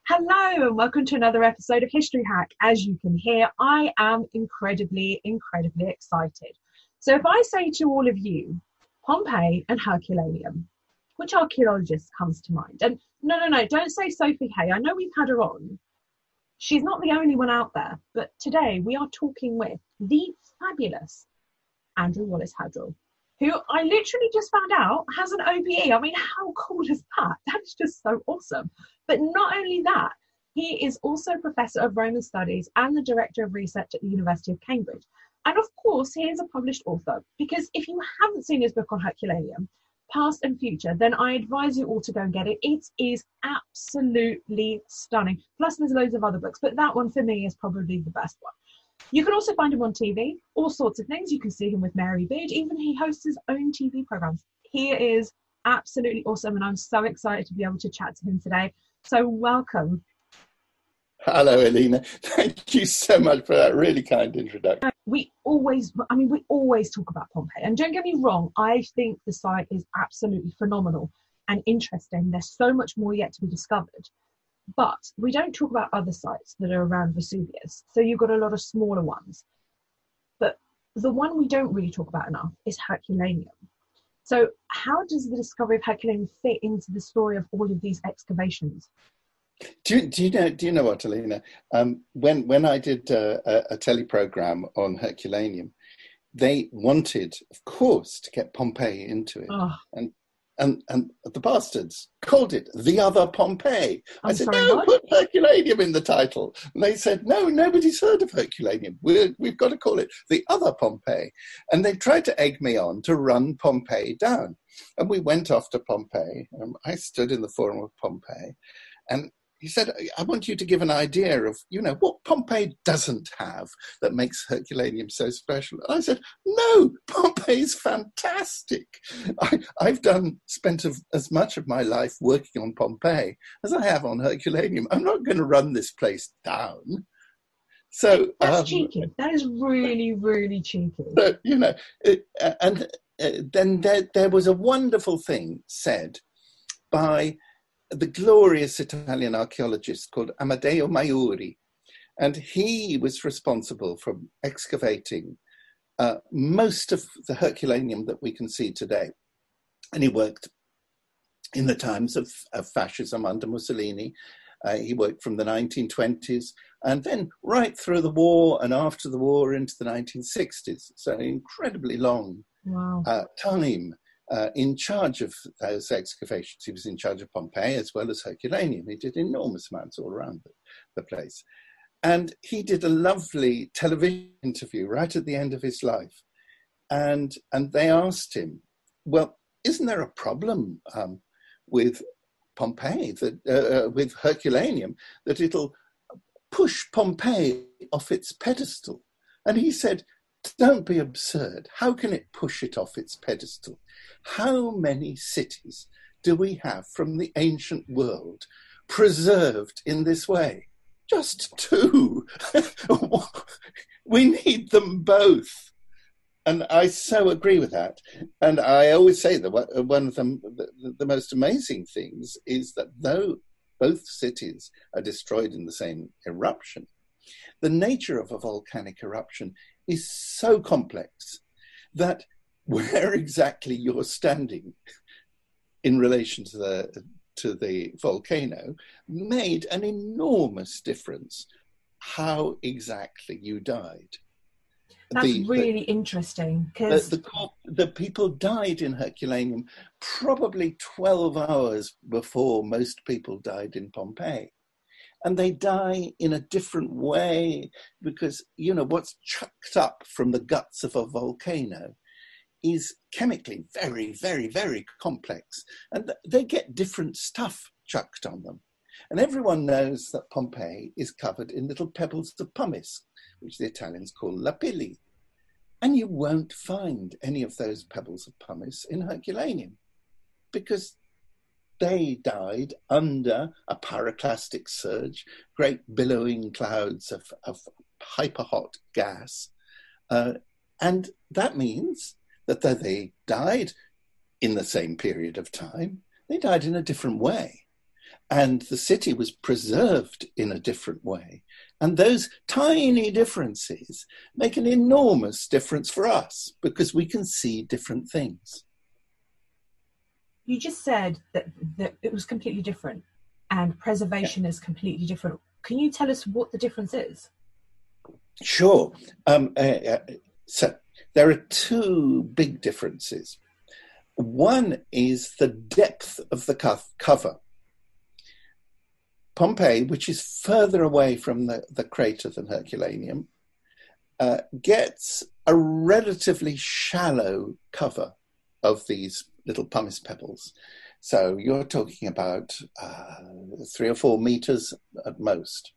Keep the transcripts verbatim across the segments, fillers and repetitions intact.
Hello and welcome to another episode of History Hack. As you can hear, I am incredibly, incredibly excited. So if I say to all of you, Pompeii and Herculaneum, which archaeologist comes to mind? And no, no, no, don't say Sophie Hay. I know we've had her on. She's not the only one out there, but today we are talking with the fabulous Andrew Wallace Hadrill, who I literally just found out has an O B E. I mean, how cool is that? That is just so awesome. But not only that, he is also Professor of Roman Studies and the Director of Research at the University of Cambridge. And of course, he is a published author, because if you haven't seen his book on Herculaneum, Past and Future, then I advise you all to go and get it. It is absolutely stunning. Plus, there's loads of other books, but that one for me is probably the best one. You can also find him on T V, all sorts of things. You can see him with Mary Beard. Even he hosts his own T V programs. He is absolutely awesome, and I'm so excited to be able to chat to him today. So welcome. Hello, Alina. Thank you so much for that really kind introduction. We always, I mean, we always talk about Pompeii. And don't get me wrong, I think the site is absolutely phenomenal and interesting. There's so much more yet to be discovered. But we don't talk about other sites that are around Vesuvius. So you've got a lot of smaller ones. But the one we don't really talk about enough is Herculaneum. So how does the discovery of Herculaneum fit into the story of all of these excavations? Do you, do you know? Do you know what, Alina? Um, when when I did uh, a, a teleprogram on Herculaneum, they wanted, of course, to get Pompeii into it, oh. and and and the bastards called it the other Pompeii. I'm I said, sorry, no, what? put Herculaneum in the title, and they said, no, nobody's heard of Herculaneum. We're, we've got to call it the other Pompeii. And they tried to egg me on to run Pompeii down, and we went off to Pompeii. Um, I stood in the Forum of Pompeii, and he said, I want you to give an idea of, you know, what Pompeii doesn't have that makes Herculaneum so special. And I said, no, Pompeii's fantastic. I, I've done, spent a, as much of my life working on Pompeii as I have on Herculaneum. I'm not going to run this place down. So That's um, cheeky. That is really, really cheeky. So, you know, it, uh, and uh, then there, there was a wonderful thing said by the glorious Italian archaeologist called Amedeo Maiuri. And he was responsible for excavating uh, most of the Herculaneum that we can see today. And he worked in the times of, of fascism under Mussolini. Uh, he worked from the nineteen twenties and then right through the war and after the war into the nineteen sixties. So an incredibly long Wow. uh, time. Uh, in charge of those excavations. He was in charge of Pompeii as well as Herculaneum. He did enormous amounts all around the, the place. And he did a lovely television interview right at the end of his life. And, and they asked him, well, isn't there a problem um, with Pompeii, that, uh, with Herculaneum, that it'll push Pompeii off its pedestal? And he said, don't be absurd. How can it push it off its pedestal? How many cities do we have from the ancient world preserved in this way? Just two. We need them both. And I so agree with that. And I always say that one of them, the, the most amazing things is that though both cities are destroyed in the same eruption, the nature of a volcanic eruption is so complex that where exactly you're standing in relation to the to the volcano made an enormous difference how exactly you died. That's the, really the, interesting, because the, the, the people died in Herculaneum probably twelve hours before most people died in Pompeii. And they die in a different way because, you know, what's chucked up from the guts of a volcano is chemically very, very, very complex. And they get different stuff chucked on them. And everyone knows that Pompeii is covered in little pebbles of pumice, which the Italians call lapilli. And you won't find any of those pebbles of pumice in Herculaneum because they died under a pyroclastic surge, great billowing clouds of, of hyper-hot gas. Uh, and that means that though they died in the same period of time, they died in a different way. and the city was preserved in a different way. And those tiny differences make an enormous difference for us because we can see different things. You just said that, that it was completely different and preservation yeah. is completely different. Can you tell us what the difference is? Sure. Um, uh, uh, so there are two big differences. One is the depth of the co- cover. Pompeii, which is further away from the, the crater than Herculaneum, uh, gets a relatively shallow cover of these little pumice pebbles. So you're talking about uh, three or four meters at most.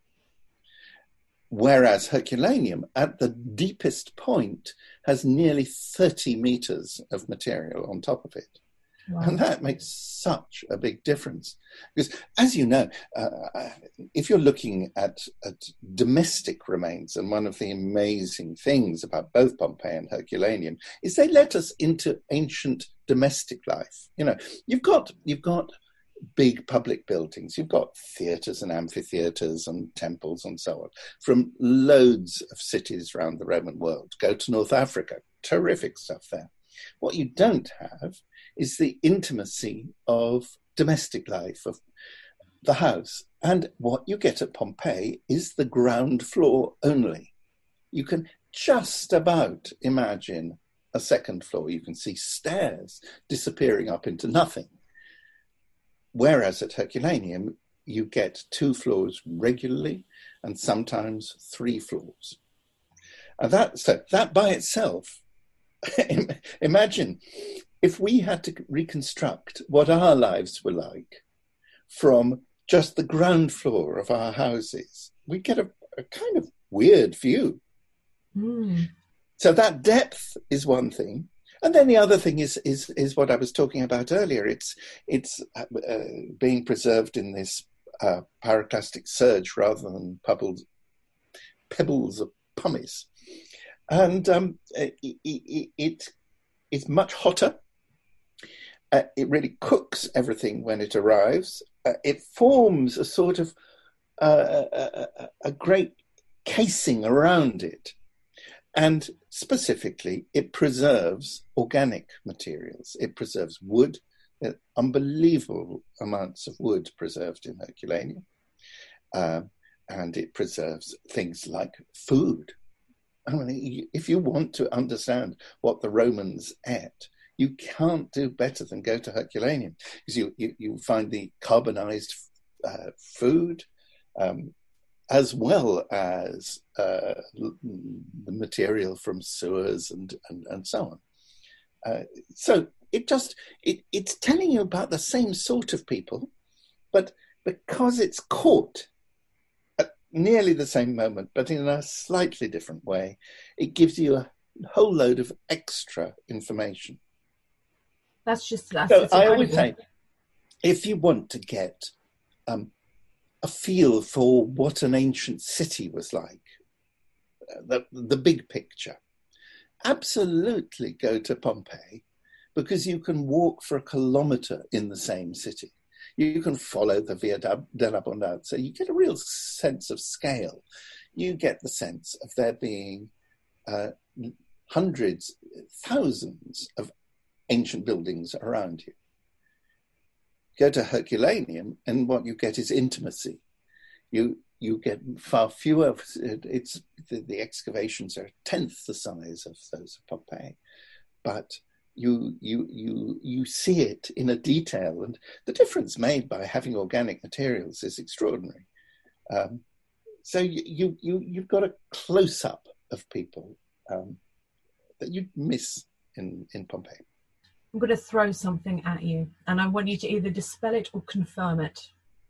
Whereas Herculaneum, at the deepest point, has nearly thirty meters of material on top of it. Wow. And that makes such a big difference. Because, as you know, uh, if you're looking at, at domestic remains, and one of the amazing things about both Pompeii and Herculaneum is they let us into ancient domestic life. You know, you've got you've got big public buildings, you've got theatres and amphitheatres and temples and so on, from loads of cities around the Roman world. Go to North Africa, terrific stuff there. What you don't have is the intimacy of domestic life, of the house. And what you get at Pompeii is the ground floor only. You can just about imagine a second floor. You can see stairs disappearing up into nothing. Whereas at Herculaneum, you get two floors regularly and sometimes three floors. And that, so that by itself, imagine if we had to reconstruct what our lives were like from just the ground floor of our houses, we get a, a kind of weird view. Mm. So that depth is one thing. And then the other thing is is is what I was talking about earlier. It's it's uh, being preserved in this uh, pyroclastic surge rather than pebbles, pebbles of pumice. And um, it, it, it is much hotter. Uh, it really cooks everything when it arrives. Uh, it forms a sort of uh, a, a great casing around it. And specifically, it preserves organic materials. It preserves wood. There are unbelievable amounts of wood preserved in Herculaneum. Uh, and it preserves things like food. I mean, if you want to understand what the Romans ate, you can't do better than go to Herculaneum, because you, you, you find the carbonized uh, food, um, as well as uh, the material from sewers and, and, and so on. Uh, so it just, it, it's telling you about the same sort of people, but because it's caught at nearly the same moment, but in a slightly different way, it gives you a whole load of extra information. That's just, that's so just I always say, if you want to get um, a feel for what an ancient city was like, the, the big picture, absolutely go to Pompeii, because you can walk for a kilometre in the same city. You can follow the Via dell'Abbondanza. You get a real sense of scale. You get the sense of there being uh, hundreds, thousands of ancient buildings around you. Go to Herculaneum, and what you get is intimacy. You you get far fewer. It's the, the excavations are a tenth the size of those of Pompeii, but you you you you see it in a detail, and the difference made by having organic materials is extraordinary. Um, so you you you you've got a close up of people um, that you'd miss in in Pompeii. I'm going to throw something at you, and I want you to either dispel it or confirm it.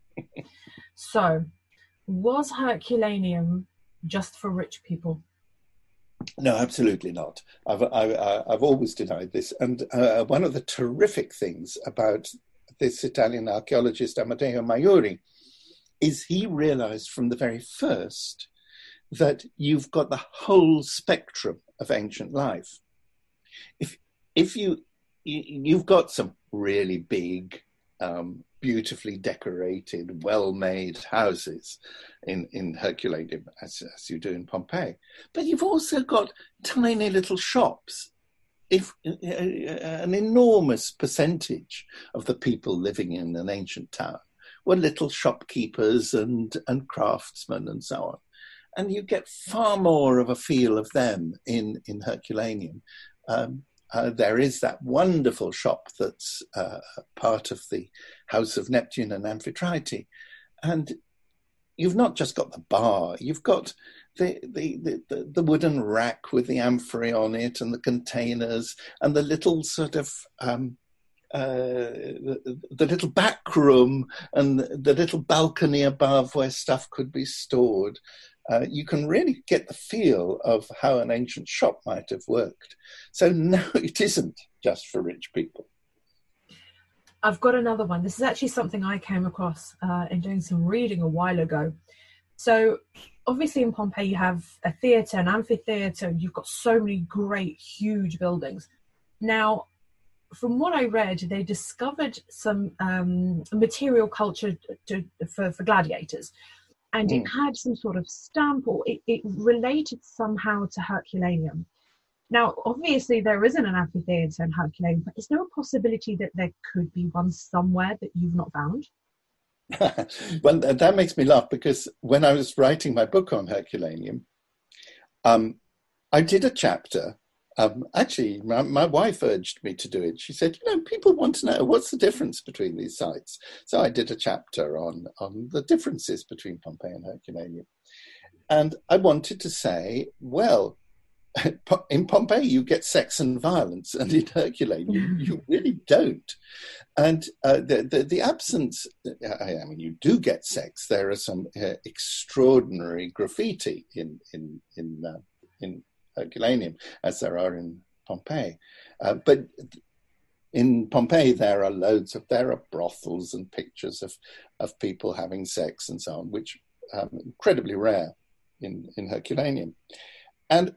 So, was Herculaneum just for rich people? No, absolutely not. I've I, I've always denied this, and uh, one of the terrific things about this Italian archaeologist Amedeo Maiuri is he realized from the very first that you've got the whole spectrum of ancient life. If if you you've got some really big um, beautifully decorated, well-made houses in, in Herculaneum, as, as you do in Pompeii. But you've also got tiny little shops. If uh, an enormous percentage of the people living in an ancient town were little shopkeepers and, and craftsmen and so on. And you get far more of a feel of them in, in Herculaneum. Um, uh, there is that wonderful shop that's uh, part of the House of Neptune and Amphitrite. And you've not just got the bar, you've got the, the, the, the wooden rack with the amphory on it and the containers and the little sort of, um, uh, the, the little back room and the little balcony above where stuff could be stored. Uh, you can really get the feel of how an ancient shop might have worked. So no, it isn't just for rich people. I've got another one. This is actually something I came across uh, in doing some reading a while ago. So obviously in Pompeii you have a theatre, an amphitheatre, you've got so many great, huge buildings. Now, from what I read, they discovered some um, material culture to, for, for gladiators. And mm. it had some sort of stamp, or it, it related somehow to Herculaneum. Now, obviously, there isn't an amphitheatre in Herculaneum, but is there a possibility that there could be one somewhere that you've not found? Well, that makes me laugh, because when I was writing my book on Herculaneum, um, I did a chapter. Um, actually, my, my wife urged me to do it. She said, you know, people want to know what's the difference between these sites. So I did a chapter on, on the differences between Pompeii and Herculaneum. And I wanted to say, well, in Pompeii you get sex and violence, and in Herculaneum you really don't. And uh, the, the the absence, I mean, you do get sex. There are some uh, extraordinary graffiti in in in uh, in Herculaneum, as there are in Pompeii. Uh, but in Pompeii there are loads of there are brothels and pictures of of people having sex and so on, which are um, incredibly rare in in Herculaneum. And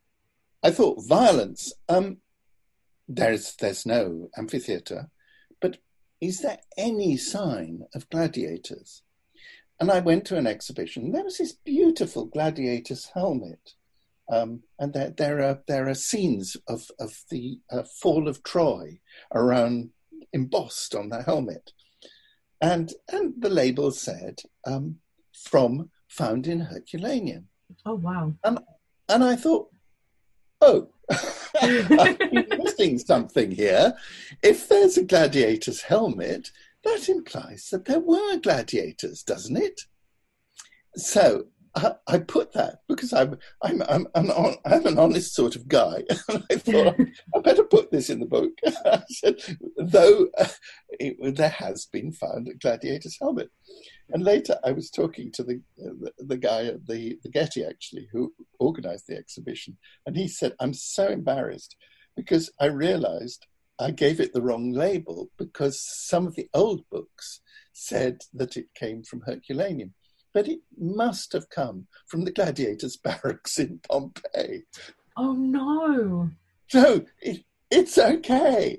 I thought violence, um, there's there's no amphitheatre, but is there any sign of gladiators? And I went to an exhibition. There was this beautiful gladiator's helmet, um, and there there are there are scenes of of the uh, fall of Troy around embossed on the helmet, and and the label said um, from found in Herculaneum. Oh wow! And and I thought, oh, I'm missing something here. If there's a gladiator's helmet, that implies that there were gladiators, doesn't it? So I, I put that because I'm I'm I'm I'm, on, I'm an honest sort of guy, and I thought I better put this in the book. I said, though uh, it, there has been found a gladiator's helmet. And later I was talking to the the, the guy at the, the Getty, actually, who organised the exhibition. And he said, I'm so embarrassed because I realised I gave it the wrong label, because some of the old books said that it came from Herculaneum. But it must have come from the gladiators' barracks in Pompeii. Oh, no. So it, it's okay.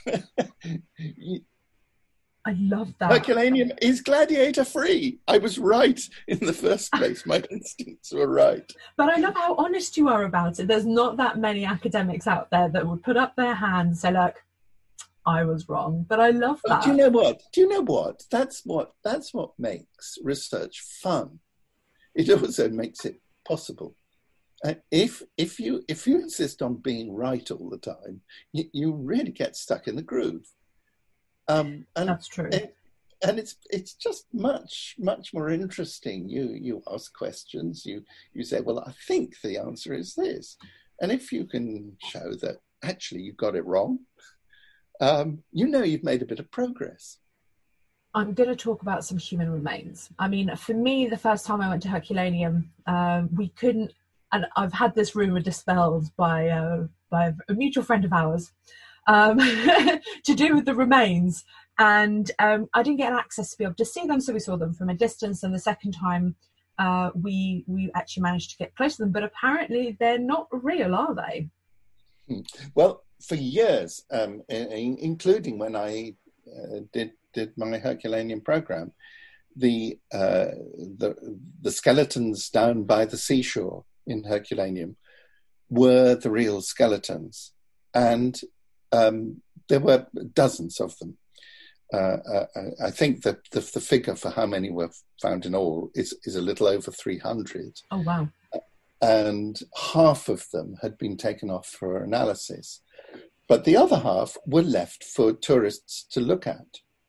I love that. Herculaneum is gladiator free. I was right in the first place. My instincts were right. But I love how honest you are about it. There's not that many academics out there that would put up their hand and say, look, I was wrong. But I love that. But do you know what? Do you know what? That's what that's what makes research fun. It also makes it possible. Uh, if if you if you insist on being right all the time, you, you really get stuck in the groove. Um, and, That's true. And, and it's it's just much, much more interesting. You you ask questions, you, you say, well, I think the answer is this. And if you can show that actually you got it wrong, um, you know you've made a bit of progress. I'm going to talk about some human remains. I mean, for me, the first time I went to Herculaneum, um, we couldn't, and I've had this rumour dispelled by, uh, by a mutual friend of ours, Um, to do with the remains, and um, I didn't get access to be able to see them, so we saw them from a distance. And the second time, uh, we we actually managed to get close to them. But apparently, they're not real, are they? Well, for years, um, in, including when I uh, did did my Herculaneum program, the uh, the the skeletons down by the seashore in Herculaneum were the real skeletons, and um, there were dozens of them. Uh, uh, I think that the, the figure for how many were found in all is, is a little over three hundred. Oh, wow. And half of them had been taken off for analysis. But the other half were left for tourists to look at.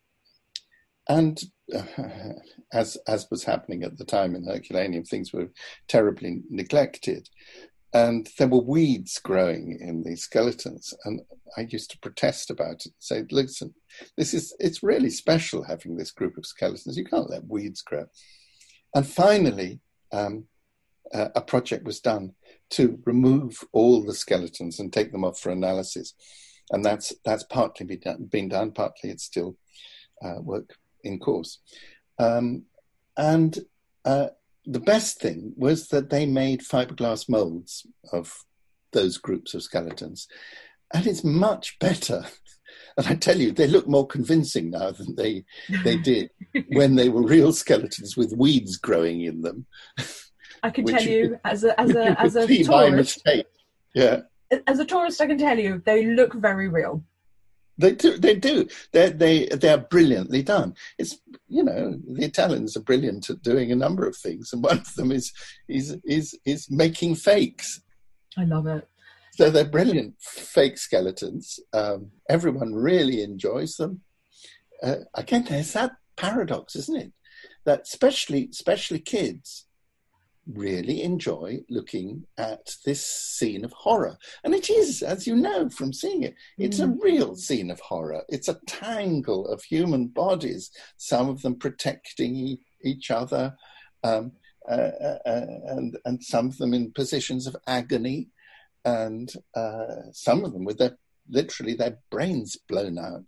And uh, as, as was happening at the time in Herculaneum, things were terribly neglected. And there were weeds growing in these skeletons. And I used to protest about it, say, listen, this is, it's really special having this group of skeletons. You can't let weeds grow. And finally, um, uh, a project was done to remove all the skeletons and take them off for analysis. And that's, that's partly been done, been done partly it's still uh, work in course. Um, and uh, the best thing was that they made fiberglass molds of those groups of skeletons. And it's much better. And I tell you, they look more convincing now than they they did when they were real skeletons with weeds growing in them. I can tell you, you as a as a as a tourist, by mistake. Yeah. As a tourist, I can tell you they look very real. They do. They do. They they they are brilliantly done. It's, you know, the Italians are brilliant at doing a number of things, and one of them is is is is making fakes. I love it. So they're brilliant fake skeletons. Um, everyone really enjoys them. Uh, again, there's that paradox, isn't it? That especially especially kids really enjoy looking at this scene of horror. And it is, as you know from seeing it, it's a real scene of horror. It's a tangle of human bodies, some of them protecting e- each other, um, uh, uh, and, and some of them in positions of agony, and uh, some of them with their, literally their brains blown out.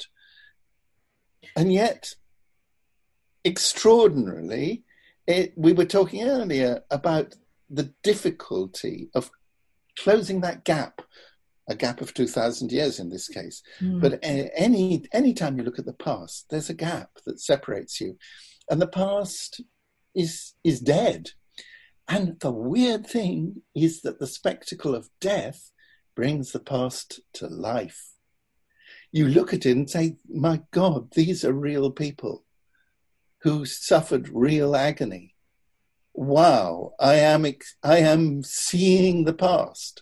And yet, extraordinarily, It, we were talking earlier about the difficulty of closing that gap, a gap of two thousand years in this case. Mm. But any any time you look at the past, there's a gap that separates you. And the past is is dead. And the weird thing is that the spectacle of death brings the past to life. You look at it and say, my God, these are real people who suffered real agony. Wow, I am I am seeing the past.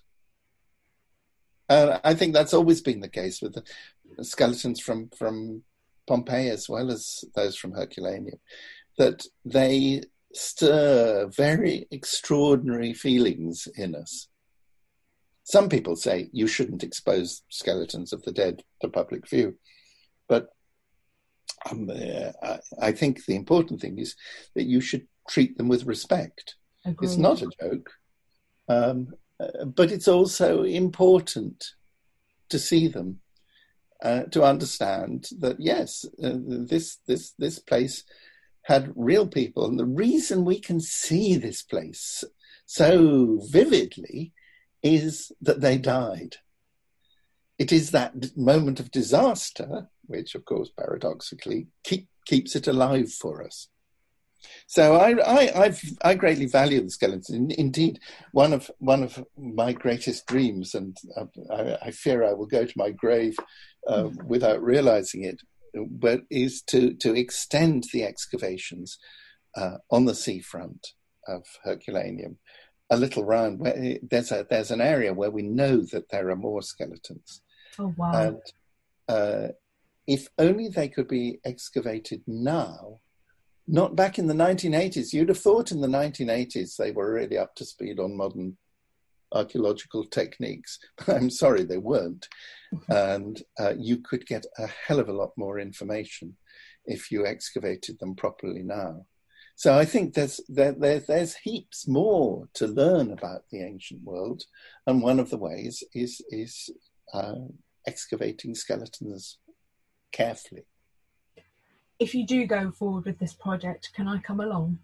And I think that's always been the case with the skeletons from, from Pompeii as well as those from Herculaneum, that they stir very extraordinary feelings in us. Some people say you shouldn't expose skeletons of the dead to public view, but Um, uh, I, I think the important thing is that you should treat them with respect. Agreed. It's not a joke, um, uh, but it's also important to see them, uh, to understand that yes, uh, this this this place had real people, and the reason we can see this place so vividly is that they died. It is that moment of disaster which, of course, paradoxically keep, keeps it alive for us. So I, I, I've, I greatly value the skeletons. In, indeed, one of one of my greatest dreams, and I, I fear I will go to my grave uh, without realizing it, but is to to extend the excavations uh, on the seafront of Herculaneum a little round. Where there's a there's an area where we know that there are more skeletons. Oh wow! And, uh, if only they could be excavated now, not back in the nineteen eighties. You'd have thought in the nineteen eighties they were really up to speed on modern archaeological techniques. But I'm sorry, they weren't. And uh, you could get a hell of a lot more information if you excavated them properly now. So I think there's there, there, there's heaps more to learn about the ancient world. And one of the ways is, is uh, excavating skeletons carefully. If you do go forward with this project, can I come along?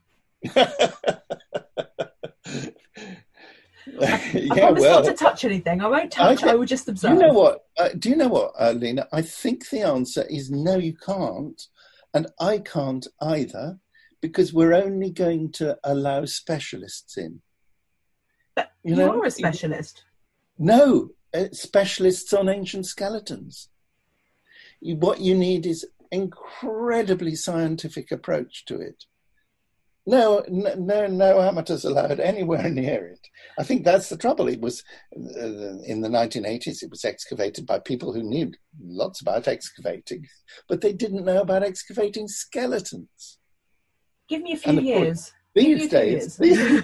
I, yeah, I promise well, not to touch anything. I won't touch. I, I will just observe. Do you know what? Uh, do you know what, uh, Lena? I think the answer is no. You can't, And I can't either, because we're only going to allow specialists in. But you know, you're a specialist. No, uh, specialists on ancient skeletons. You, what you need is incredibly scientific approach to it. No, no, no amateurs allowed anywhere near it. I think that's the trouble. It was uh, in the nineteen eighties. It was excavated by people who knew lots about excavating, but they didn't know about excavating skeletons. Give me a few years. These days, these,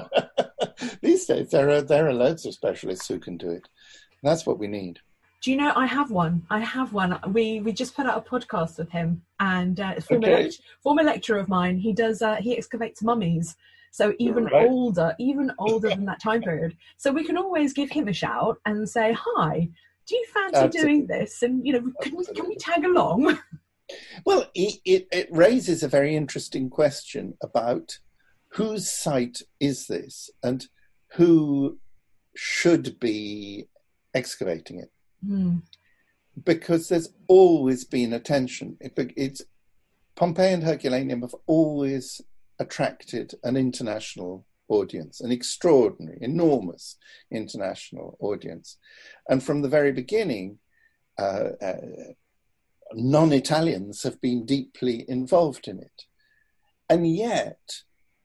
these days, there are there are loads of specialists who can do it. That's what we need. Do you know, I have one. I have one. We we just put out a podcast with him, and uh, former, okay. lect- former lecturer of mine. He does. Uh, he excavates mummies, so even right. older, even older than that time period. So we can always give him a shout and say, "Hi, do you fancy Absolutely. doing this?" And you know, can we can we tag along? Well, it, it it raises a very interesting question about whose site is this and who should be excavating it. Mm. Because there's always been a tension. It, it's Pompeii and Herculaneum have always attracted an international audience, an extraordinary, enormous international audience. And from the very beginning, uh, uh, non-Italians have been deeply involved in it. And yet,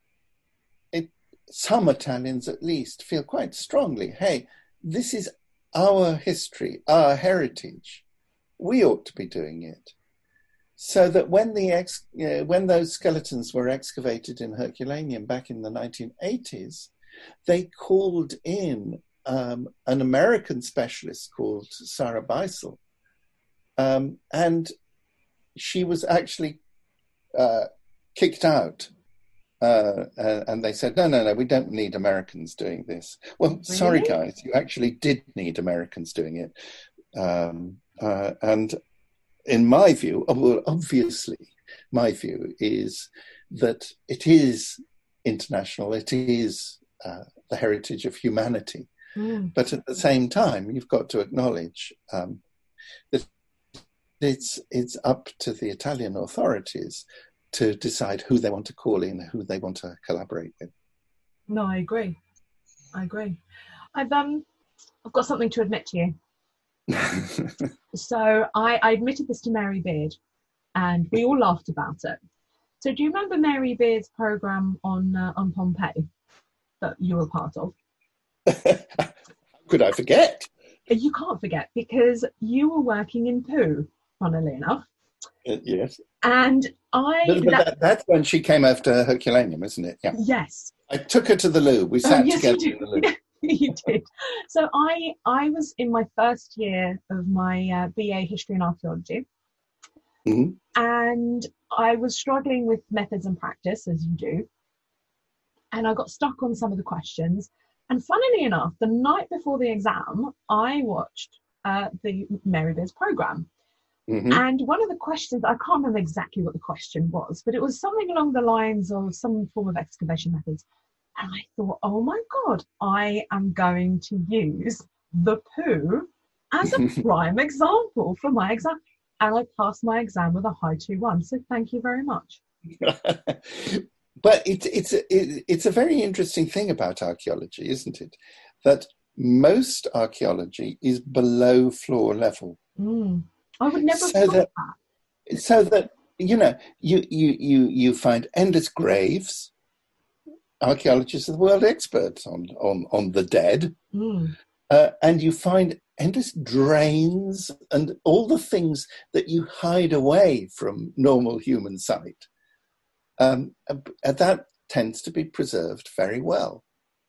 it, some Italians at least feel quite strongly, hey, this is our history, our heritage. We ought to be doing it. So that when the ex, you know, when those skeletons were excavated in Herculaneum back in the nineteen eighties, they called in um, an American specialist called Sarah Beisel, um, and she was actually uh, kicked out. Uh, uh, and they said, no, no, no, we don't need Americans doing this. Well, really? Sorry, guys, you actually did need Americans doing it. Um, uh, and in my view, well, obviously, my view is that it is international. It is uh, the heritage of humanity. Mm. But at the same time, you've got to acknowledge um, that it's it's up to the Italian authorities to decide who they want to call in, who they want to collaborate with. No, I agree. I agree. I've um, I've got something to admit to you. So I, I admitted this to Mary Beard, and we all laughed about it. So do you remember Mary Beard's program on uh, on Pompeii that you were part of? Could I forget? You can't forget, because you were working in Poo, funnily enough. Uh, yes. And I... But, but that, that, that's when she came after Herculaneum, isn't it? Yeah. Yes. I took her to the loo. We sat oh, yes, together you in the loo. You did. So I I was in my first year of my uh, B A History and Archaeology. Mm-hmm. And I was struggling with methods and practice, as you do. And I got stuck on some of the questions. And funnily enough, the night before the exam, I watched uh, the Mary Beard's program. Mm-hmm. And one of the questions, I can't remember exactly what the question was, but it was something along the lines of some form of excavation methods. And I thought, oh my God, I am going to use the poo as a prime example for my exam. And I passed my exam with a high two one. So thank you very much. But it's it's a, it, it's a very interesting thing about archaeology, isn't it? That most archaeology is below floor level. Mm. I would never so have thought that, that. So that, you know, you, you, you, you find endless graves. Archaeologists are the world experts on, on, on the dead. Mm. Uh, and you find endless drains and all the things that you hide away from normal human sight. Um, that tends to be preserved very well.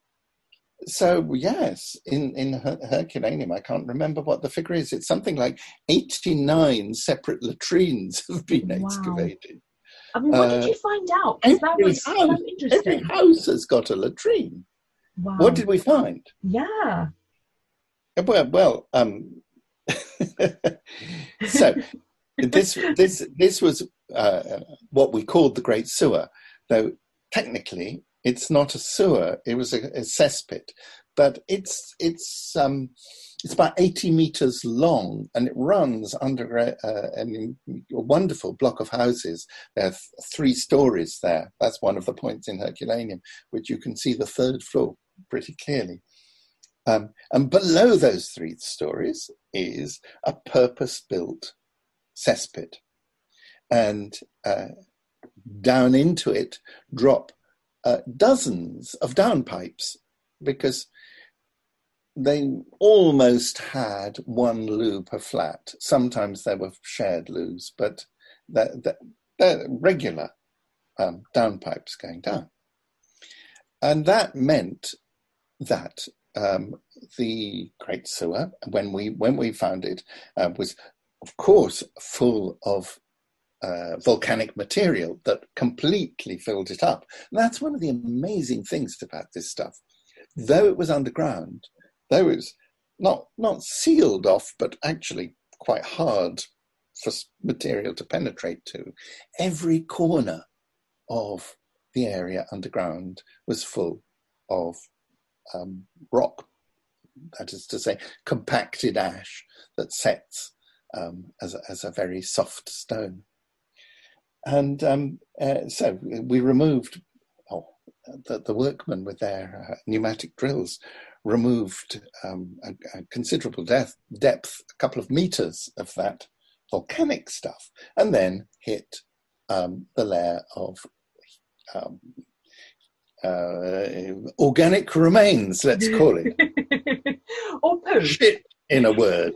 So, yes, in, in Her- Herculaneum, I can't remember what the figure is. It's something like eighty-nine separate latrines have been wow. excavated. I mean, what uh, did you find out? Because that was house, so interesting. Every house has got a latrine. Wow. What did we find? Yeah. Well, well um, so this this this was uh, what we called the Great Sewer, though technically it's not a sewer; it was a, a cesspit. But it's it's um, it's about eighty meters long, and it runs under a, a, a wonderful block of houses. There are th- three stories there. That's one of the points in Herculaneum, which you can see the third floor pretty clearly. Um, and below those three stories is a purpose-built cesspit. And uh, down into it drop uh, dozens of downpipes, because they almost had one loo per flat. Sometimes there were shared loos, but they're, they're regular um, downpipes going down. And that meant that um, the Great Sewer, when we when we found it, uh, was, of course, full of uh, volcanic material that completely filled it up. And that's one of the amazing things about this stuff. Though it was underground, though it was not not sealed off, but actually quite hard for material to penetrate to, every corner of the area underground was full of um, rock, that is to say, compacted ash that sets um, as, a, as a very soft stone. And um, uh, so we removed, oh, the, the workmen with their uh, pneumatic drills removed um, a, a considerable depth, depth, a couple of meters of that volcanic stuff, and then hit um, the layer of um, uh, organic remains, let's call it. Or poo. Shit, in a word.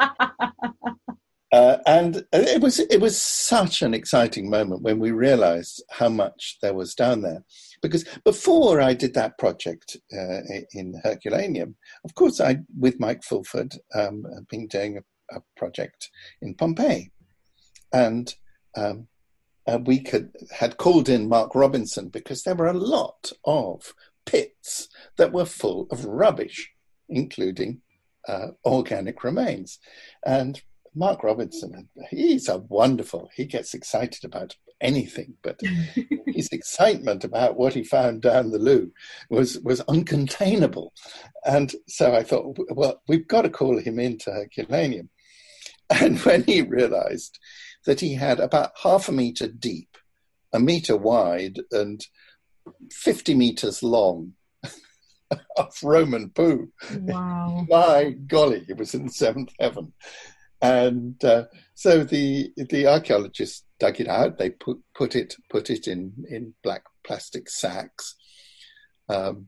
Uh, and it was it was such an exciting moment when we realised how much there was down there. Because before I did that project uh, in Herculaneum, of course, I, with Mike Fulford, um, had been doing a, a project in Pompeii. And um, uh, we could, had called in Mark Robinson because there were a lot of pits that were full of rubbish, including uh, organic remains. And Mark Robinson, he's a wonderful, he gets excited about anything, but his excitement about what he found down the loo was, was uncontainable. And so I thought, well, we've got to call him into Herculaneum. And when he realized that he had about half a meter deep, a meter wide, and fifty meters long of Roman poo. Wow. My golly, it was in the seventh heaven. And uh, so the the archaeologists dug it out. They put put it put it in, in black plastic sacks. Um,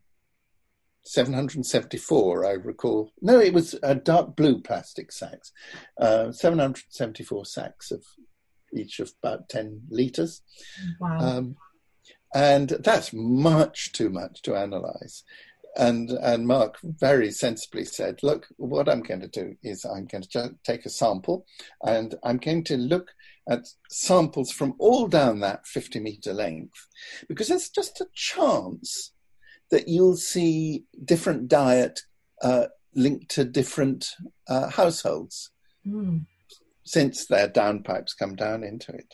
seven hundred seventy-four, I recall. No, it was uh, dark blue plastic sacks. Uh, seven hundred seventy-four sacks of each of about ten litres. Wow. Um, and that's much too much to analyse. And and Mark very sensibly said, look, what I'm going to do is I'm going to take a sample, and I'm going to look at samples from all down that fifty metre length, because there's just a chance that you'll see different diet uh, linked to different uh, households, mm. since their downpipes come down into it.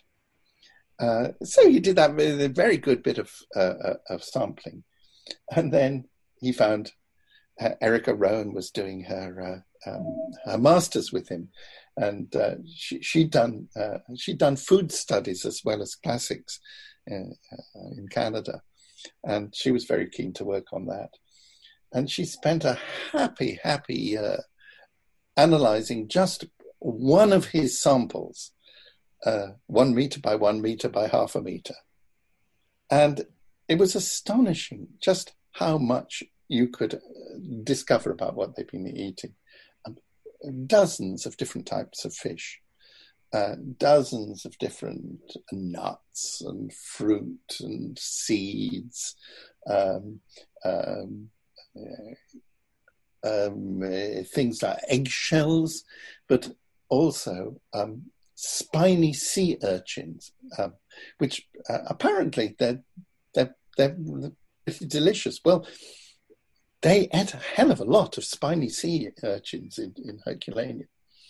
Uh, so he did that with a very good bit of, uh, of sampling. And then he found uh, Erica Rowan was doing her uh, um, her master's with him, and uh, she, she'd done uh, she'd done food studies as well as classics in, uh, in Canada, and she was very keen to work on that. And she spent a happy, happy year analysing just one of his samples, uh, one metre by one metre by half a metre, and it was astonishing just how much you could discover about what they've been eating. Um, dozens of different types of fish, uh, dozens of different nuts and fruit and seeds, um, um, uh, um, uh, things like eggshells, but also um, spiny sea urchins, um, which uh, apparently they're, they're, they're pretty delicious. Well, they ate a hell of a lot of spiny sea urchins in, in Herculaneum.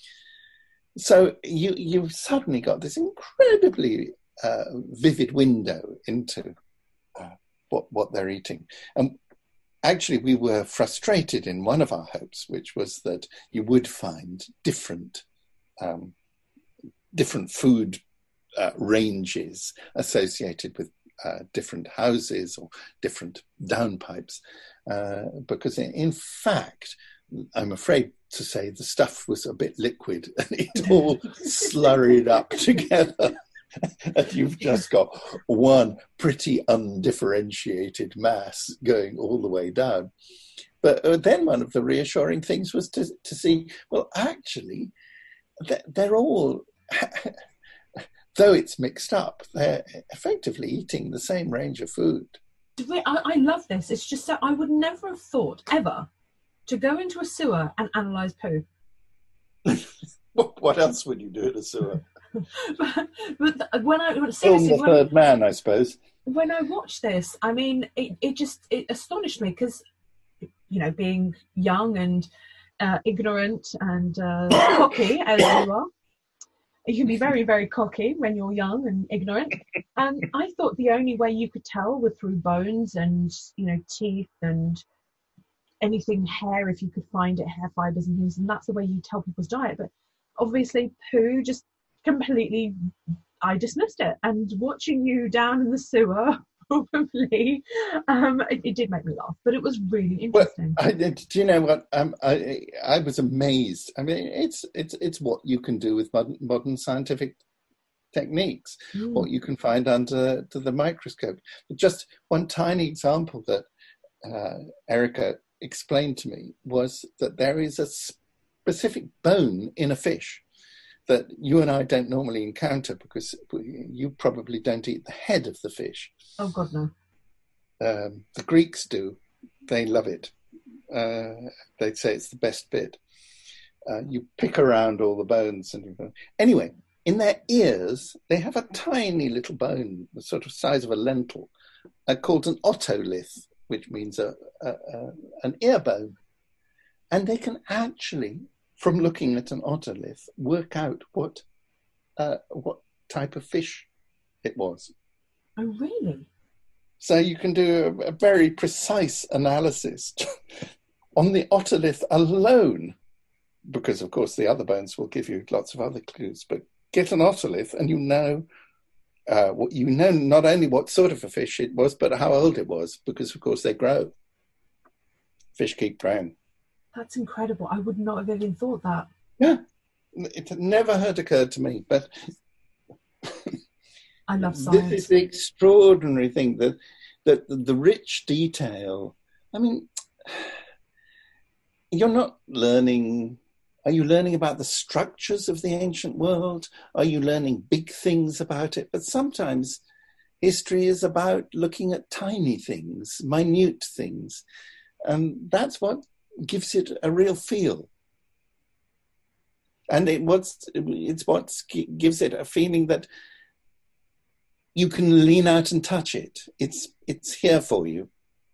So you, you've suddenly got this incredibly uh, vivid window into uh, what, what they're eating. And actually, we were frustrated in one of our hopes, which was that you would find different um, different food uh, ranges associated with uh, different houses or different downpipes, uh, because in, in fact, I'm afraid to say the stuff was a bit liquid and it all slurried up together. And you've just got one pretty undifferentiated mass going all the way down. But uh, then one of the reassuring things was to, to see, well, actually, they're all, though it's mixed up, they're effectively eating the same range of food. I, I love this. It's just that I would never have thought, ever, to go into a sewer and analyse poo. what, what else would you do in a sewer? but, but when I seriously, Film the third man, I suppose. When I watched this, I mean, it, it just it astonished me because, you know, being young and uh, ignorant and uh, cocky as you are, you can be very, very cocky when you're young and ignorant. And I thought the only way you could tell were through bones and, you know, teeth and anything hair, if you could find it, hair fibers and things, and that's the way you tell people's diet. But obviously, poo just completely, I dismissed it. And watching you down in the sewer, probably, um, it, it did make me laugh, but it was really interesting. Well, I, do you know what? Um, I I was amazed. I mean, it's it's it's what you can do with modern, modern scientific techniques, mm. what you can find under to the microscope. But just one tiny example that uh, Erica explained to me was that there is a specific bone in a fish that you and I don't normally encounter because you probably don't eat the head of the fish. Oh, God, no. Um, the Greeks do. They love it. Uh, they'd say it's the best bit. Uh, you pick around all the bones. and Anyway, in their ears, they have a tiny little bone, the sort of size of a lentil, uh, called an otolith, which means a, a, a, an ear bone. And they can actually, from looking at an otolith, work out what uh, what type of fish it was. Oh, really? So you can do a, a very precise analysis on the otolith alone, because, of course, the other bones will give you lots of other clues. But get an otolith and you know, uh, what you know not only what sort of a fish it was, but how old it was, because, of course, they grow. Fish keep growing. That's incredible. I would not have even thought that. Yeah, it had never had occurred to me, but I love science. This is the extraordinary thing, that, that the rich detail. I mean, you're not learning, are you learning about the structures of the ancient world? Are you learning big things about it? But sometimes history is about looking at tiny things, minute things. And that's what gives it a real feel. And it what's, it's what gives it a feeling that you can lean out and touch it. It's it's here for you.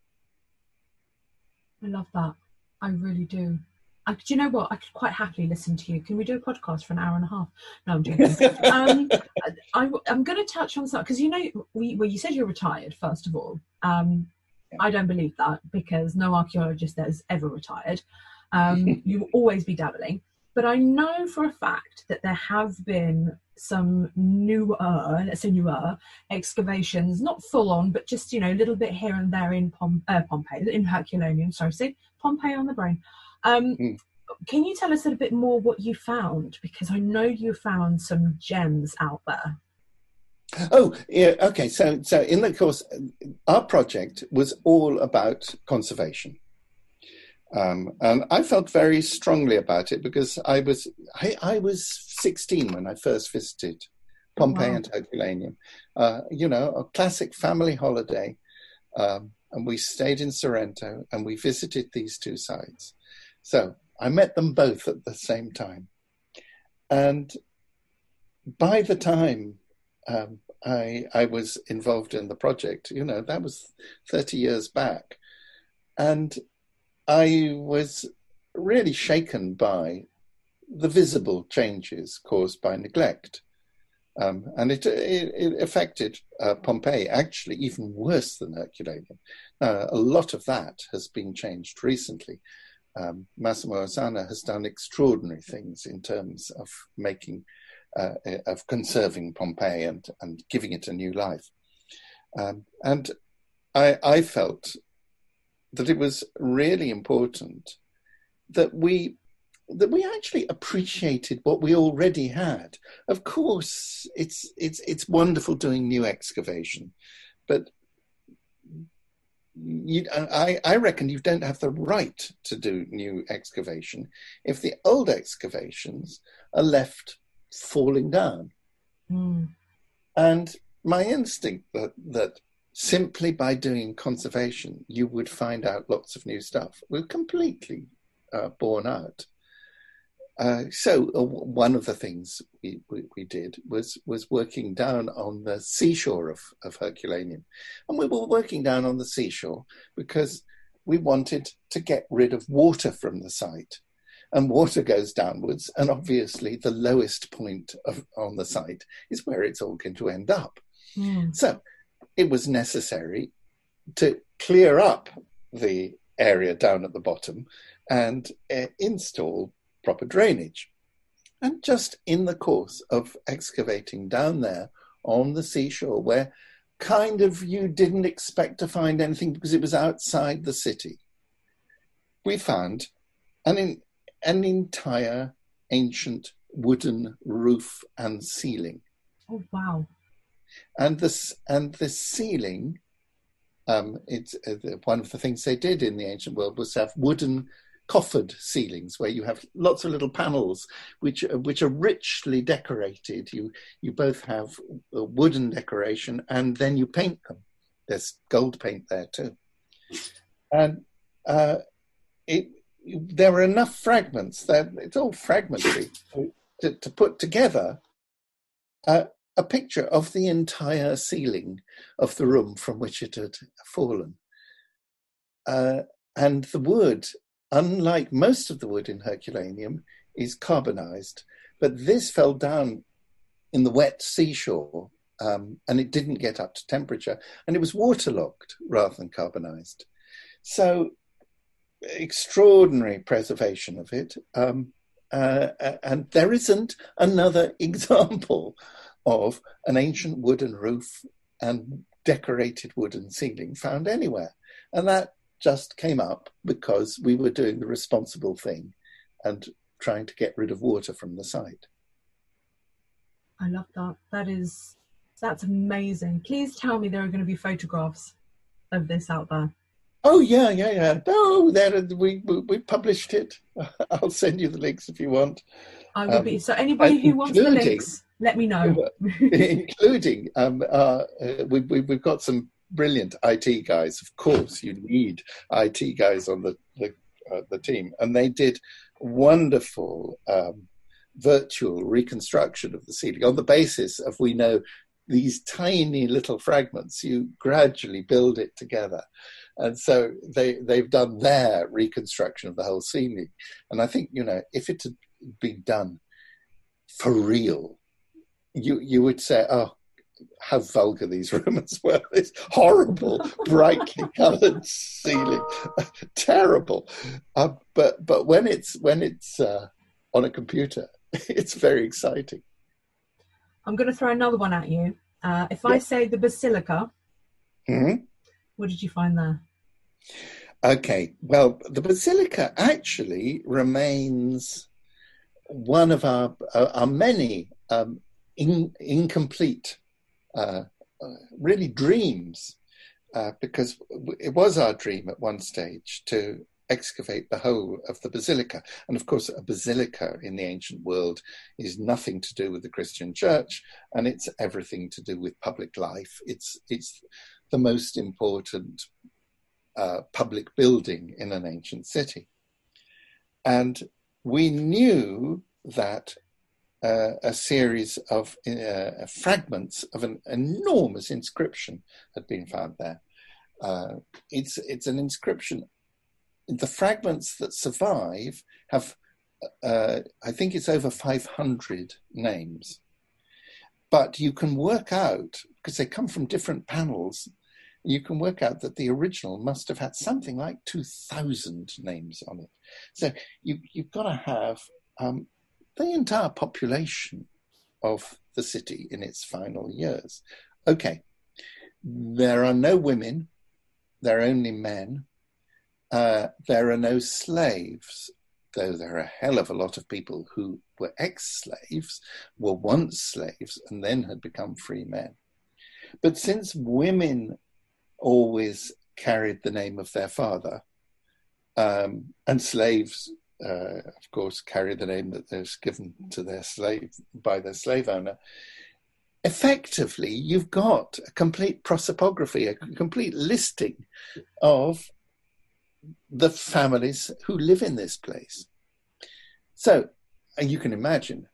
I love that. I really do. I, do you know what? I could quite happily listen to you. Can we do a podcast for an hour and a half? No, I'm joking. um, I, I'm going to touch on something, because, you know, we, well, you said you're retired, first of all. Um, I don't believe that, because no archaeologist has ever retired. Um, you will always be dabbling. But I know for a fact that there have been some newer, let's say newer, excavations, not full on, but just, you know, a little bit here and there in Pom- uh, Pompeii, in Herculaneum, sorry, see, Pompeii on the brain. Um, mm. Can you tell us a little bit more what you found? Because I know you found some gems out there. Oh, yeah, okay. So, so in the course, our project was all about conservation. Um, and I felt very strongly about it because I was I, I was sixteen when I first visited Pompeii wow. and Herculaneum. Uh, you know, a classic family holiday. Um, and we stayed in Sorrento and we visited these two sites. So I met them both at the same time. And by the time um, I, I was involved in the project, you know, that was thirty years back. And I was really shaken by the visible changes caused by neglect. Um, and it, it, it affected uh, Pompeii actually even worse than Herculaneum. Now, a lot of that has been changed recently. Um, Massimo Ossana has done extraordinary things in terms of making, uh, of conserving Pompeii and, and giving it a new life. Um, and I, I felt that it was really important that we that we actually appreciated what we already had. Of course, it's it's it's wonderful doing new excavation, but you, I, I reckon you don't have the right to do new excavation if the old excavations are left falling down. Mm. And my instinct that that simply by doing conservation, you would find out lots of new stuff was completely uh, borne out. Uh, so uh, one of the things we, we, we did was was working down on the seashore of, of Herculaneum. And we were working down on the seashore because we wanted to get rid of water from the site. And water goes downwards, and obviously the lowest point of, on the site is where it's all going to end up. Mm. So it was necessary to clear up the area down at the bottom and uh, install proper drainage. And just in the course of excavating down there on the seashore, where kind of you didn't expect to find anything because it was outside the city, we found an, in, an entire ancient wooden roof and ceiling. Oh, wow. And this and the ceiling, um, it's uh, one of the things they did in the ancient world was have wooden coffered ceilings where you have lots of little panels which which are richly decorated. You you both have a wooden decoration and then you paint them. There's gold paint there too, and uh, it there are enough fragments that it's all fragmentary to, to put together Uh, a picture of the entire ceiling of the room from which it had fallen. Uh, and the wood, unlike most of the wood in Herculaneum, is carbonized. But this fell down in the wet seashore, um, and it didn't get up to temperature, and it was waterlogged rather than carbonized. So extraordinary preservation of it. Um, uh, and there isn't another example of an ancient wooden roof and decorated wooden ceiling found anywhere. And that just came up because we were doing the responsible thing and trying to get rid of water from the site. I love that. That is, that's amazing. Please tell me there are going to be photographs of this out there. Oh, yeah, yeah, yeah. Oh, there, we, we, we published it. I'll send you the links if you want. I will um, be. So anybody who wants the links, let me know. including, um, uh, we, we, we've got some brilliant I T guys. Of course, you need I T guys on the the, uh, the team, and they did wonderful um, virtual reconstruction of the ceiling on the basis of we know these tiny little fragments. You gradually build it together. And so they, they've done their reconstruction of the whole ceiling. And I think, you know, if it had been done for real, you you would say, oh, how vulgar these Romans were. This horrible, brightly coloured ceiling. Terrible. Uh, but but when it's, when it's uh, on a computer, it's very exciting. I'm going to throw another one at you. Uh, if I yeah. say the Basilica, mm-hmm. What did you find there? Okay, well, the Basilica actually remains one of our uh, our many um, in, incomplete, uh, uh, really dreams, uh, because it was our dream at one stage to excavate the whole of the basilica. And of course, a basilica in the ancient world is nothing to do with the Christian church, and it's everything to do with public life. It's it's the most important uh, public building in an ancient city. And we knew that uh, a series of uh, fragments of an enormous inscription had been found there. Uh, it's it's an inscription. The fragments that survive have, uh, I think it's over five hundred names. but you can work out, because they come from different panels, you can work out that the original must have had something like two thousand names on it. So you, you've got to have um, the entire population of the city in its final years. Okay, there are no women, there are only men. Uh, there are no slaves, though there are a hell of a lot of people who were ex-slaves, were once slaves, and then had become free men. But since women always carried the name of their father, um, and slaves, uh, of course, carry the name that was given to their slave by their slave owner, effectively, you've got a complete prosopography, a complete listing of the families who live in this place. So, and you can imagine,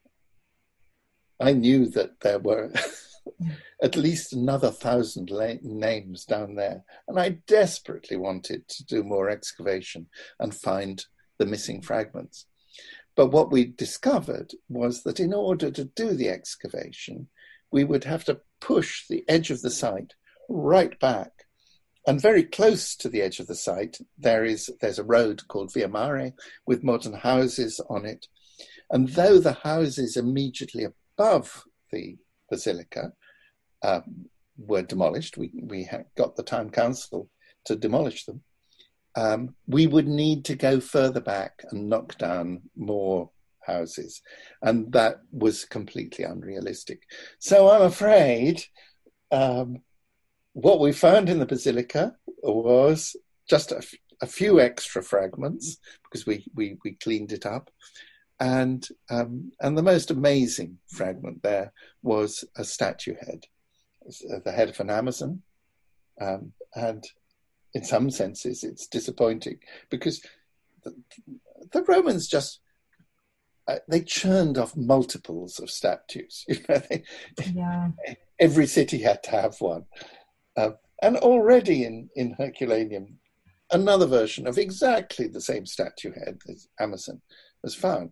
I knew that there were at least another thousand la- names down there, and I desperately wanted to do more excavation and find the missing fragments. But what we discovered was that in order to do the excavation, we would have to push the edge of the site right back. And very close to the edge of the site, there is there's a road called Via Mare with modern houses on it. And though the houses immediately above the basilica um, were demolished, we, we had got the town council to demolish them, um, we would need to go further back and knock down more houses. And that was completely unrealistic. So I'm afraid um, what we found in the basilica was just a, f- a few extra fragments, because we, we, we cleaned it up. And um, and the most amazing fragment there was a statue head, the head of an Amazon. Um, and in some senses, it's disappointing because the, the Romans just, uh, they churned off multiples of statues. You know, they, yeah. Every city had to have one. Uh, and already in, in Herculaneum, another version of exactly the same statue head as Amazon was found.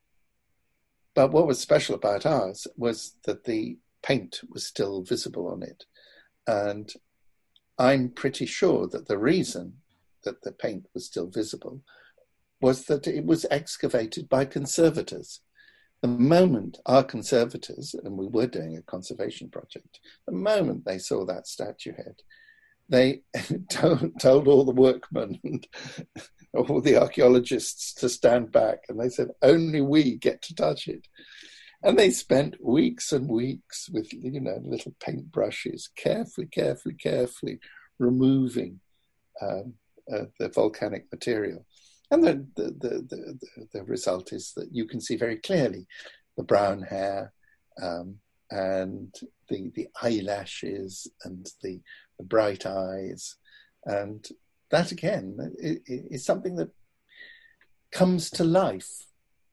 But what was special about ours was that the paint was still visible on it. And I'm pretty sure that the reason that the paint was still visible was that it was excavated by conservators. The moment our conservators, and we were doing a conservation project, the moment they saw that statue head, they told, told all the workmen and all the archaeologists to stand back, and they said, only we get to touch it. And they spent weeks and weeks with, you know, little paintbrushes, carefully, carefully, carefully removing um, uh, the volcanic material. And the the, the, the the result is that you can see very clearly the brown hair um, and the the eyelashes and the, the bright eyes. And that, again, is something that comes to life.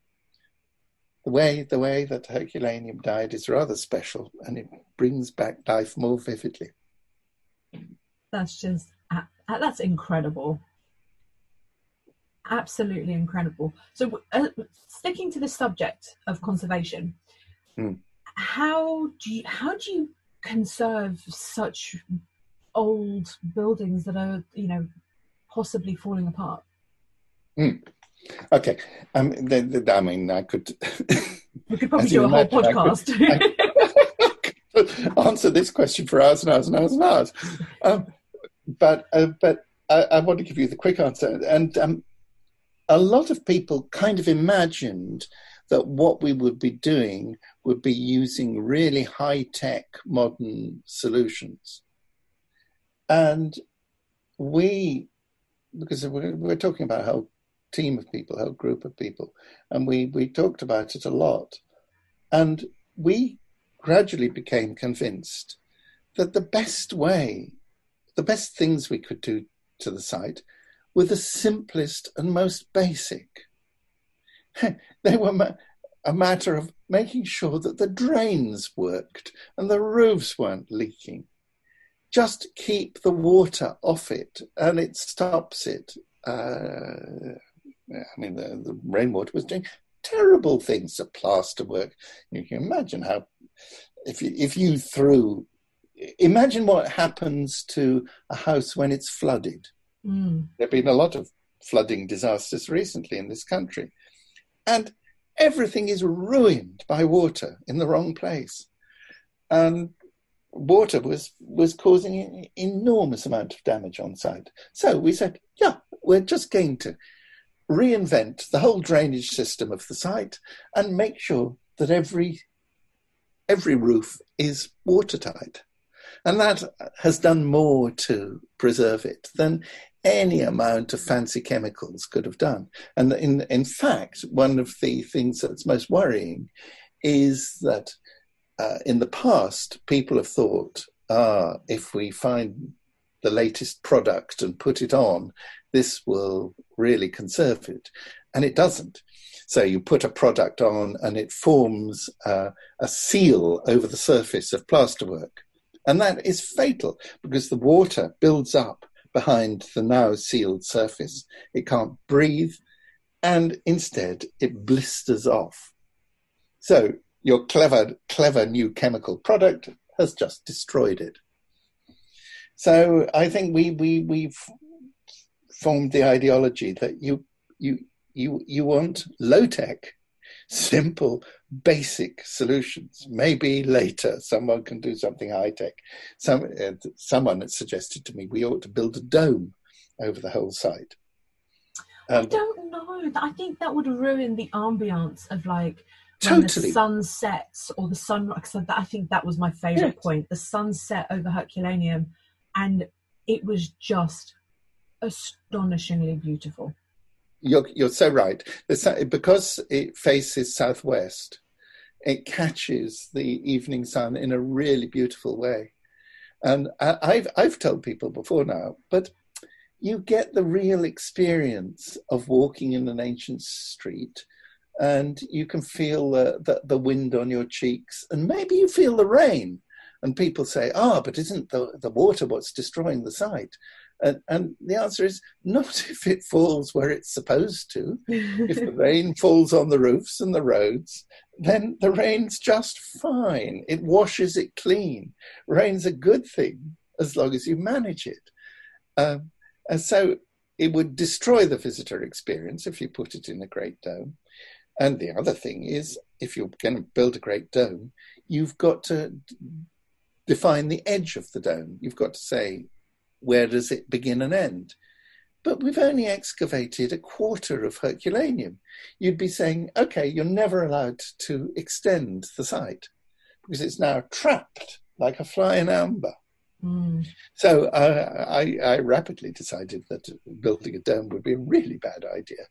The way the way that Herculaneum died is rather special, and it brings back life more vividly. That's just, that's incredible. Absolutely incredible. So uh, sticking to the subject of conservation, mm. how do you, how do you conserve such old buildings that are, you know, possibly falling apart? Mm. Okay. Um, the, the, I mean, I could... We could probably do a whole podcast. I could, I could answer this question for hours and hours and hours and hours. Um, but uh, but I, I want to give you the quick answer. And um, a lot of people kind of imagined that what we would be doing would be using really high-tech modern solutions. And we, because we're, we're talking about a whole team of people, a whole group of people, and we, we talked about it a lot. And we gradually became convinced that the best way, the best things we could do to the site were the simplest and most basic. They were ma- a matter of making sure that the drains worked and the roofs weren't leaking. Just keep the water off it and it stops it. Uh, I mean, the, the rainwater was doing terrible things to plasterwork. You can imagine how, if you, if you threw, imagine what happens to a house when it's flooded. Mm. There have been a lot of flooding disasters recently in this country. And everything is ruined by water in the wrong place. And water was, was causing an enormous amount of damage on site. So we said, yeah, we're just going to reinvent the whole drainage system of the site and make sure that every every roof is watertight. And that has done more to preserve it than any amount of fancy chemicals could have done. And in, in fact, one of the things that's most worrying is that uh, in the past, people have thought, ah, if we find the latest product and put it on, this will really conserve it. And it doesn't. So you put a product on and it forms uh, a seal over the surface of plasterwork. And that is fatal because the water builds up behind the now sealed surface. It can't breathe, and instead it blisters off. So your clever, clever new chemical product has just destroyed it. So I think we we we've formed the ideology that you you you you want low tech, simple, basic solutions. Maybe later someone can do something high tech. Some uh, someone had suggested to me we ought to build a dome over the whole site. Um, I don't know. I think that would ruin the ambience of like when totally. The sun sets or the sunrise. I think that was my favourite yes. point. The sun set over Herculaneum, and it was just astonishingly beautiful. You're, you're so right. Because it faces southwest, it catches the evening sun in a really beautiful way. And I've I've told people before now, but you get the real experience of walking in an ancient street, and you can feel the, the, the wind on your cheeks, and maybe you feel the rain. And people say, ah, oh, but isn't the, the water what's destroying the site? And, and the answer is not if it falls where it's supposed to. If the rain falls on the roofs and the roads, then the rain's just fine. It washes it clean. Rain's a good thing as long as you manage it. Um, and so it would destroy the visitor experience if you put it in a great dome. And the other thing is, if you're going to build a great dome, you've got to define the edge of the dome. You've got to say, where does it begin and end? But we've only excavated a quarter of Herculaneum. You'd be saying, okay, you're never allowed to extend the site because it's now trapped like a fly in amber. Mm. So uh, I, I rapidly decided that building a dome would be a really bad idea.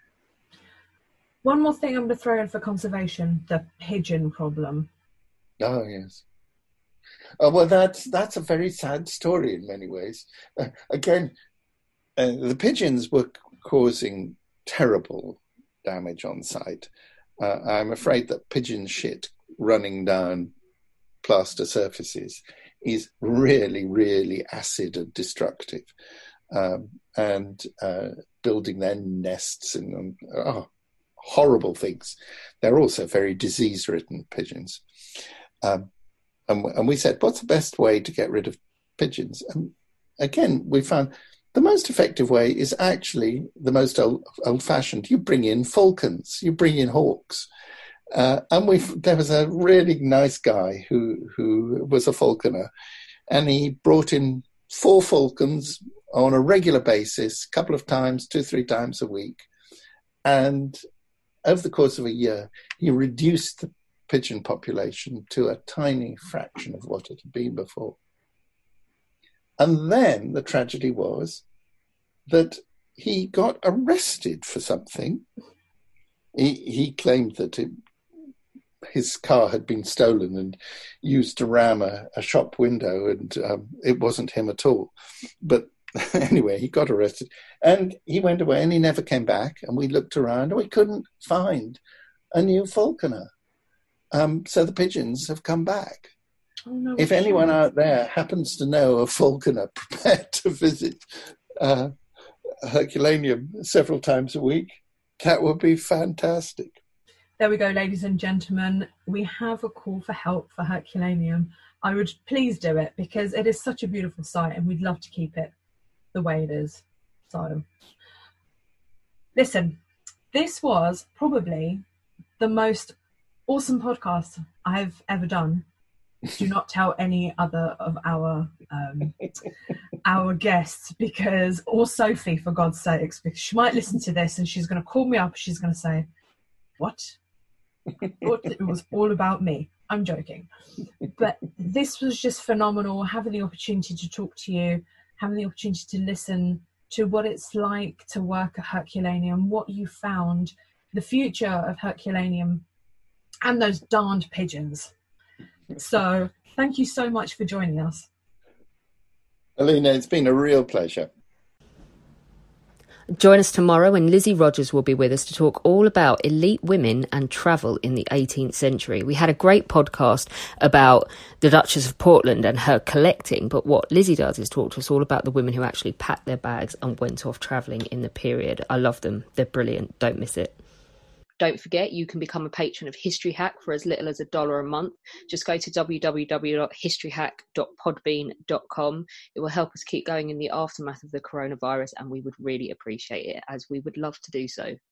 One more thing I'm going to throw in for conservation, the pigeon problem. Oh, yes. Uh, well, that's that's a very sad story in many ways. Uh, again, uh, the pigeons were causing terrible damage on site. Uh, I'm afraid that pigeon shit running down plaster surfaces is really, really acid and destructive. Um, and uh, building their nests in them, oh, horrible things. They're also very disease-ridden pigeons. Um, And, and we said, what's the best way to get rid of pigeons? And again, we found the most effective way is actually the most old, old-fashioned. You bring in falcons, you bring in hawks. Uh, and we there was a really nice guy who, who was a falconer, and he brought in four falcons on a regular basis, a couple of times, two, three times a week. And over the course of a year, he reduced the pigeon population to a tiny fraction of what it had been before. And then the tragedy was that he got arrested for something. He, he claimed that it, his car had been stolen and used to ram a, a shop window, and um, it wasn't him at all. But anyway, he got arrested and he went away and he never came back. And we looked around and we couldn't find a new falconer. Um, so the pigeons have come back. Oh, no, if anyone out there happens to know a falconer prepared to visit uh, Herculaneum several times a week, that would be fantastic. There we go, ladies and gentlemen. We have a call for help for Herculaneum. I would please do it because it is such a beautiful site and we'd love to keep it the way it is. So, listen, this was probably the most awesome podcast I've ever done. Do not tell any other of our um, our guests, because, or Sophie, for God's sakes, because she might listen to this and she's going to call me up. She's going to say, "What? Thought it was all about me." I'm joking, but this was just phenomenal. Having the opportunity to talk to you, having the opportunity to listen to what it's like to work at Herculaneum, what you found, the future of Herculaneum, and those darned pigeons. So thank you so much for joining us. Alina, it's been a real pleasure. Join us tomorrow when Lizzie Rogers will be with us to talk all about elite women and travel in the eighteenth century. We had a great podcast about the Duchess of Portland and her collecting, but what Lizzie does is talk to us all about the women who actually packed their bags and went off travelling in the period. I love them. They're brilliant. Don't miss it. Don't forget, you can become a patron of History Hack for as little as a dollar a month. Just go to w w w dot history hack dot podbean dot com. It will help us keep going in the aftermath of the coronavirus, and we would really appreciate it, as we would love to do so.